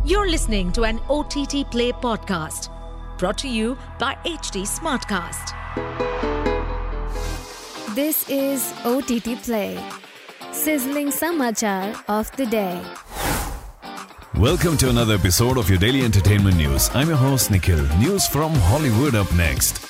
You're listening to an OTT Play podcast brought to you by HT Smartcast. This is OTT Play, sizzling samachar of the day. Welcome to another episode of your daily entertainment news. I'm your host Nikhil. News from Hollywood up next.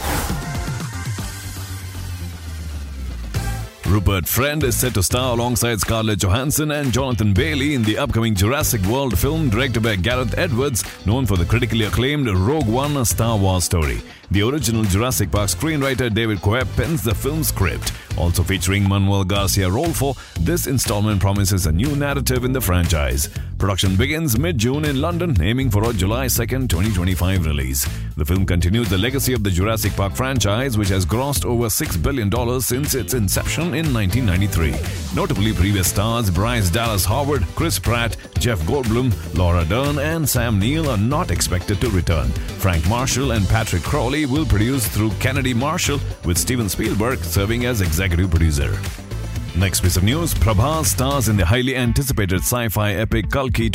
Rupert Friend is set to star alongside Scarlett Johansson and Jonathan Bailey in the upcoming Jurassic World film directed by Gareth Edwards, known for the critically acclaimed Rogue One: A Star Wars Story. The original Jurassic Park screenwriter David Koepp pens the film's script. Also featuring Manuel Garcia Rolfo, this installment promises a new narrative in the franchise. Production begins mid-June in London, aiming for a July 2nd, 2025 release. The film continues the legacy of the Jurassic Park franchise, which has grossed over $6 billion since its inception in 1993. Notably, previous stars Bryce Dallas Howard, Chris Pratt, Jeff Goldblum, Laura Dern and Sam Neill are not expected to return. Frank Marshall and Patrick Crowley will produce through Kennedy Marshall, with Steven Spielberg serving as executive producer. Next piece of news, Prabhas stars in the highly anticipated sci-fi epic Kalki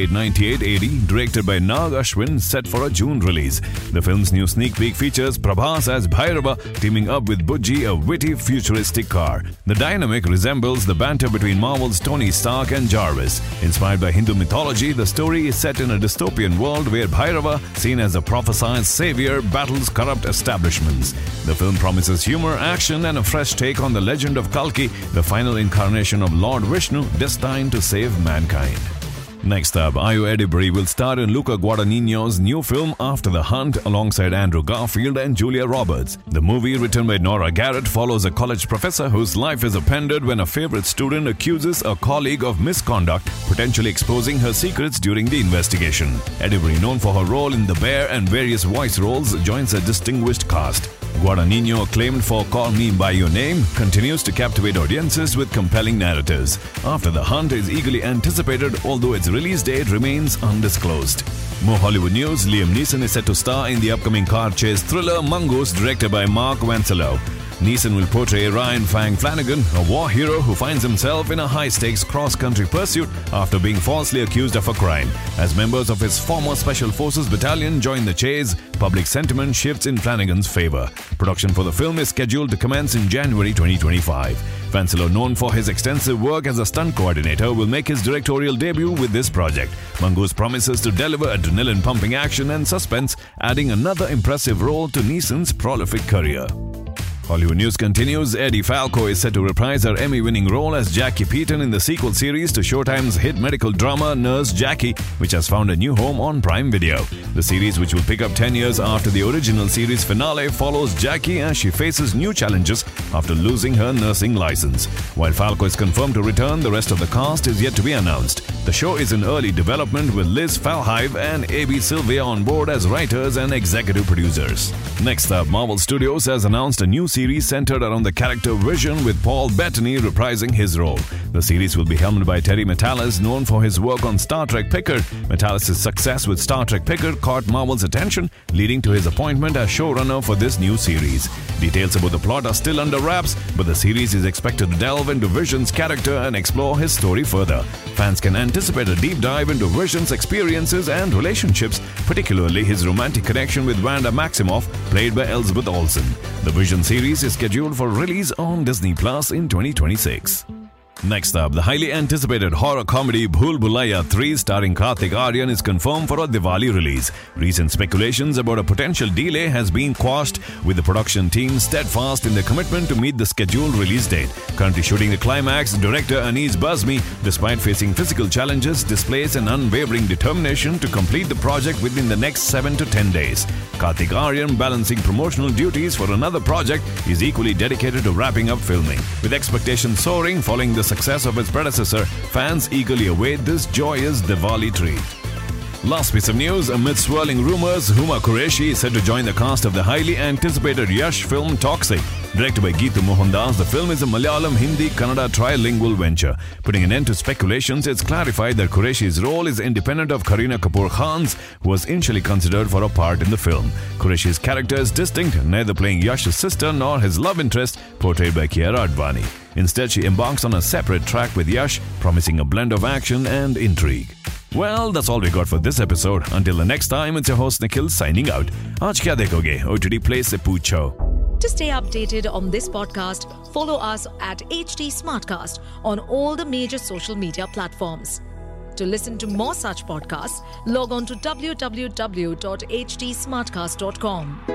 2898 AD, directed by Nag Ashwin, set for a June release. The film's new sneak peek features Prabhas as Bhairava teaming up with Budgie, a witty futuristic car. The dynamic resembles the banter between Marvel's Tony Stark and Jarvis. Inspired by Hindu mythology, the story is set in a dystopian world where Bhairava, seen as a prophesied savior, battles corrupt establishments. The film promises humor, action and a fresh take on the legend of Kalki, the final incarnation of Lord Vishnu destined to save mankind. Next up, Ayo Edebiri will star in Luca Guadagnino's new film After the Hunt alongside Andrew Garfield and Julia Roberts. The movie, written by Nora Garrett, follows a college professor whose life is upended when a favorite student accuses a colleague of misconduct, potentially exposing her secrets during the investigation. Edebiri, known for her role in The Bear and various voice roles, joins a distinguished cast. Guadagnino, acclaimed for Call Me By Your Name, continues to captivate audiences with compelling narratives. After the Hunt is eagerly anticipated, although its release date remains undisclosed. More Hollywood news, Liam Neeson is set to star in the upcoming car chase thriller Mongoose, directed by Mark Vancello. Neeson will portray Ryan Fang Flanagan, a war hero who finds himself in a high-stakes cross-country pursuit after being falsely accused of a crime. As members of his former Special Forces battalion join the chase, public sentiment shifts in Flanagan's favor. Production for the film is scheduled to commence in January 2025. Vancello, known for his extensive work as a stunt coordinator, will make his directorial debut with this project. Mongoose promises to deliver adrenaline-pumping action and suspense, adding another impressive role to Neeson's prolific career. Hollywood news continues. Eddie Falco is set to reprise her Emmy-winning role as Jackie Peeton in the sequel series to Showtime's hit medical drama Nurse Jackie, which has found a new home on Prime Video. The series, which will pick up 10 years after the original series finale, follows Jackie as she faces new challenges after losing her nursing license. While Falco is confirmed to return, the rest of the cast is yet to be announced. The show is in early development with Liz Falhive and A.B. Sylvia on board as writers and executive producers. Next up, Marvel Studios has announced a new series centered around the character Vision, with Paul Bettany reprising his role. The series will be helmed by Terry Metalis, known for his work on Star Trek Picard. Metalis' success with Star Trek Picard caught Marvel's attention, leading to his appointment as showrunner for this new series. Details about the plot are still under wraps, but the series is expected to delve into Vision's character and explore his story further. Fans can anticipate a deep dive into Vision's experiences and relationships, particularly his romantic connection with Wanda Maximoff, played by Elizabeth Olsen. The Vision series is scheduled for release on Disney Plus in 2026. Next up, the highly anticipated horror comedy Bhool Bhulaiya 3 starring Kartik Aaryan is confirmed for a Diwali release. Recent speculations about a potential delay has been quashed, with the production team steadfast in their commitment to meet the scheduled release date. Currently shooting the climax, director Anees Bazmi, despite facing physical challenges, displays an unwavering determination to complete the project within the next 7 to 10 days. Kartik Aaryan, balancing promotional duties for another project, is equally dedicated to wrapping up filming. With expectations soaring following the success of its predecessor, fans eagerly await this joyous Diwali treat. Last piece of news, amid swirling rumors, Huma Qureshi is set to join the cast of the highly anticipated Yash film Toxic. Directed by Geetu Mohandas, the film is a Malayalam, Hindi, Kannada trilingual venture. Putting an end to speculations, it's clarified that Qureshi's role is independent of Kareena Kapoor Khan's, who was initially considered for a part in the film. Qureshi's character is distinct, neither playing Yash's sister nor his love interest, portrayed by Kiara Advani. Instead, she embarks on a separate track with Yash, promising a blend of action and intrigue. Well, that's all we got for this episode. Until the next time, it's your host Nikhil signing out. Aaj kya dekhoge? OTT Play se poocho. To stay updated on this podcast, follow us at HT Smartcast on all the major social media platforms. To listen to more such podcasts, log on to www.htsmartcast.com.